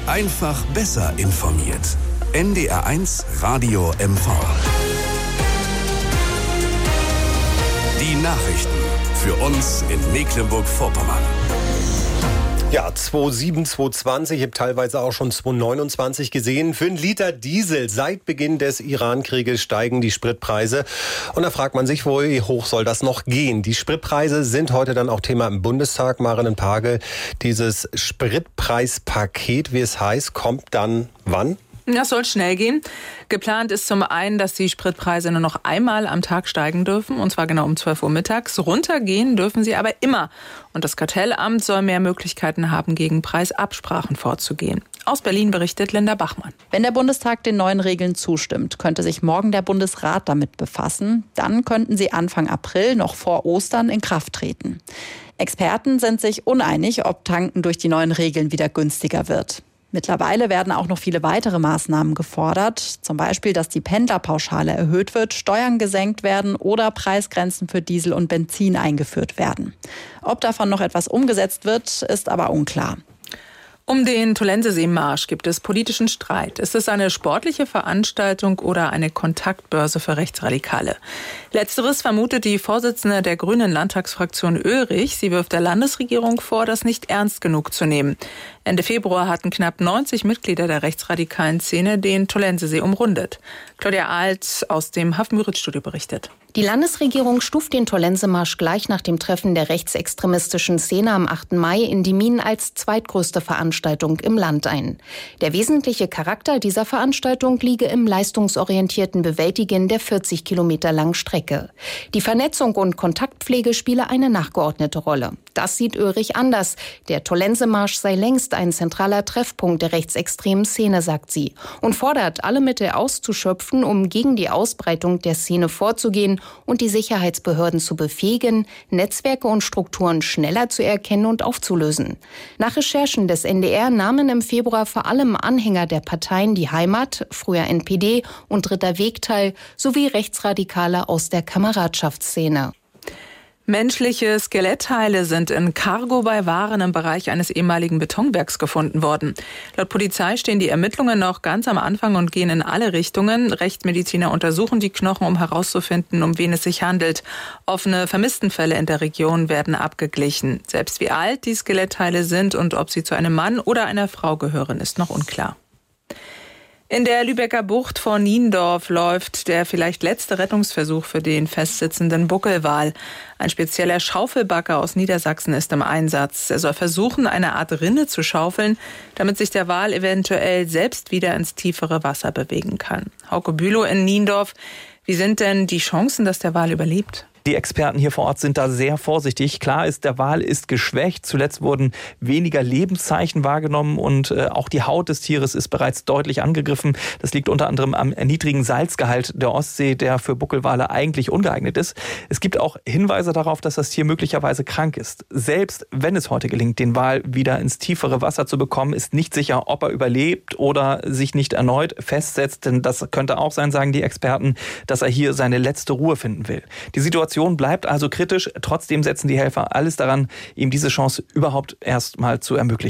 Einfach besser informiert. NDR1 Radio MV. Die Nachrichten für uns in Mecklenburg-Vorpommern. Ja, 2,7, 2,20, ich habe teilweise auch schon 2,29 gesehen. Für einen Liter Diesel seit Beginn des Iran-Krieges steigen die Spritpreise. Und da fragt man sich, wie hoch soll das noch gehen? Die Spritpreise sind heute dann auch Thema im Bundestag. Marinnen Pagel, dieses Spritpreispaket, wie es heißt, kommt dann wann? Das soll schnell gehen. Geplant ist zum einen, dass die Spritpreise nur noch einmal am Tag steigen dürfen, und zwar genau um 12 Uhr mittags. Runtergehen dürfen sie aber immer. Und das Kartellamt soll mehr Möglichkeiten haben, gegen Preisabsprachen vorzugehen. Aus Berlin berichtet Linda Bachmann. Wenn der Bundestag den neuen Regeln zustimmt, könnte sich morgen der Bundesrat damit befassen. Dann könnten sie Anfang April, noch vor Ostern, in Kraft treten. Experten sind sich uneinig, ob Tanken durch die neuen Regeln wieder günstiger wird. Mittlerweile werden auch noch viele weitere Maßnahmen gefordert. Zum Beispiel, dass die Pendlerpauschale erhöht wird, Steuern gesenkt werden oder Preisgrenzen für Diesel und Benzin eingeführt werden. Ob davon noch etwas umgesetzt wird, ist aber unklar. Um den Tollensesee-Marsch gibt es politischen Streit. Ist es eine sportliche Veranstaltung oder eine Kontaktbörse für Rechtsradikale? Letzteres vermutet die Vorsitzende der Grünen Landtagsfraktion Oelrich. Sie wirft der Landesregierung vor, das nicht ernst genug zu nehmen. Ende Februar hatten knapp 90 Mitglieder der rechtsradikalen Szene den Tollensesee umrundet. Claudia Alt aus dem Haff-Müritz-Studio berichtet. Die Landesregierung stuft den Tollensemarsch gleich nach dem Treffen der rechtsextremistischen Szene am 8. Mai in Diemin als zweitgrößte Veranstaltung im Land ein. Der wesentliche Charakter dieser Veranstaltung liege im leistungsorientierten Bewältigen der 40 Kilometer langen Strecke. Die Vernetzung und Kontaktpflege spiele eine nachgeordnete Rolle. Das sieht Oelrich anders. Der Tollensemarsch sei längst ein zentraler Treffpunkt der rechtsextremen Szene, sagt sie, und fordert, alle Mittel auszuschöpfen, um gegen die Ausbreitung der Szene vorzugehen und die Sicherheitsbehörden zu befähigen, Netzwerke und Strukturen schneller zu erkennen und aufzulösen. Nach Recherchen des NDR nahmen im Februar vor allem Anhänger der Parteien Die Heimat, früher NPD und Dritter Weg teil, sowie Rechtsradikale aus der Kameradschaftsszene. Menschliche Skelettteile sind in Cargo bei Waren im Bereich eines ehemaligen Betonwerks gefunden worden. Laut Polizei stehen die Ermittlungen noch ganz am Anfang und gehen in alle Richtungen. Rechtsmediziner untersuchen die Knochen, um herauszufinden, um wen es sich handelt. Offene Vermisstenfälle in der Region werden abgeglichen. Selbst wie alt die Skelettteile sind und ob sie zu einem Mann oder einer Frau gehören, ist noch unklar. In der Lübecker Bucht vor Niendorf läuft der vielleicht letzte Rettungsversuch für den festsitzenden Buckelwal. Ein spezieller Schaufelbagger aus Niedersachsen ist im Einsatz. Er soll versuchen, eine Art Rinne zu schaufeln, damit sich der Wal eventuell selbst wieder ins tiefere Wasser bewegen kann. Hauke Bülow in Niendorf, wie sind denn die Chancen, dass der Wal überlebt? Die Experten hier vor Ort sind da sehr vorsichtig. Klar ist, der Wal ist geschwächt. Zuletzt wurden weniger Lebenszeichen wahrgenommen und auch die Haut des Tieres ist bereits deutlich angegriffen. Das liegt unter anderem am niedrigen Salzgehalt der Ostsee, der für Buckelwale eigentlich ungeeignet ist. Es gibt auch Hinweise darauf, dass das Tier möglicherweise krank ist. Selbst wenn es heute gelingt, den Wal wieder ins tiefere Wasser zu bekommen, ist nicht sicher, ob er überlebt oder sich nicht erneut festsetzt. Denn das könnte auch sein, sagen die Experten, dass er hier seine letzte Ruhe finden will. Die Situation bleibt also kritisch. Trotzdem setzen die Helfer alles daran, ihm diese Chance überhaupt erst mal zu ermöglichen.